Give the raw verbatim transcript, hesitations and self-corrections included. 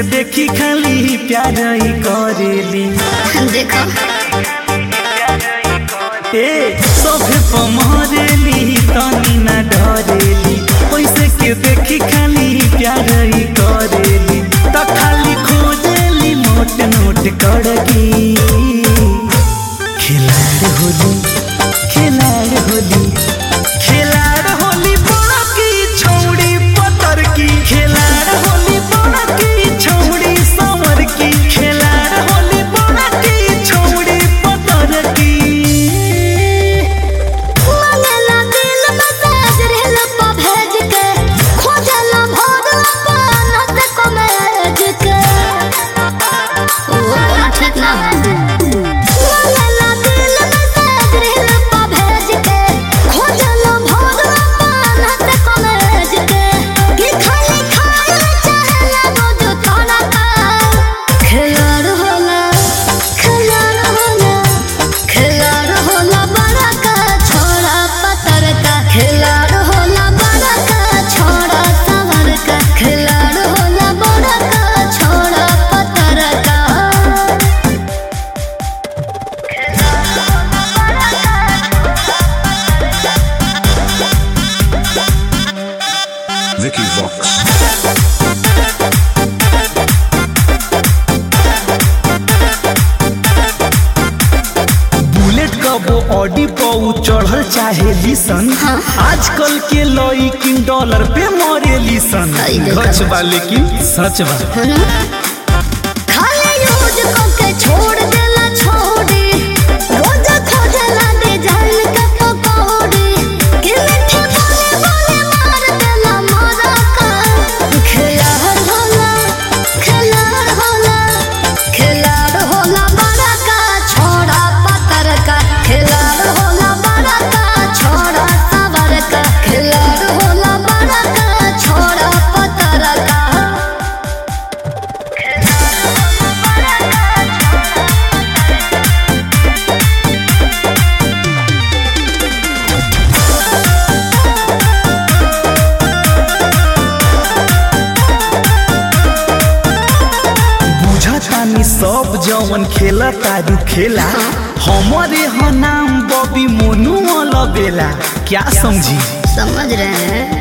देखी खाली प्यार ही करेली। देखो ए सोफे पर मरेली तनी ना डरेली, पैसे के देखी खाली प्यार ही करेली। तो खाली खोजेली मोट नोट कड़की, खिलाड़ होली खिलाड़ होली खिलाड़ होली बड़ा की छौड़ी पतर की, खिलाड़ होली बड़ा की छौड़ी संवर की, खिलाड़ होली बड़ा की छौड़ी पतर की। मंगला दिल मैसेज रेल पर भेज के, खोजला भोर अपन हाथ को मैज के। ओ ठीक ना मंगला दिल मैसेज रेल पर भेज के, खोजला भोर अपन हाथ को मैज के। कि खाली खाए चाहला रोज तोरा का, खिलाड़ होला खिलाड़ होला खिलाड़ होला बड़ा का छोड़ा पतर का, खिलाड़ होला बड़ा का छोड़ा संवर का, खिलाड़ होला बड़ा का छोड़ा पतर का। Vicky Vox. बुलेट का वो ऑडी पर चढ़ल चाहे लिसन, आजकल के लॉइकिन डॉलर पे मरे लिसन। आई देखा। गच बा लेकिन सच बा। खाली यूज करके छोड़ देला छोड़ी, रोज खोजला डिजाइन का पकौड़ी। कि मीठे बोले बोले मार देला मोरा का, खिलाड़ होला खिलाड़ होला खिलाड़ होला बड़ा का छोड़ा पतर का, खिलाड़ होला बड़ा का छोड़ा संवर का, खिलाड़ होला बड़ा का छोड़ा पतर का। बुझतानी सब जवन खेला तारू खेला, हमारे ह नाम बॉबी मोनू अलबेला। क्या समझी? समझ रहे हैं।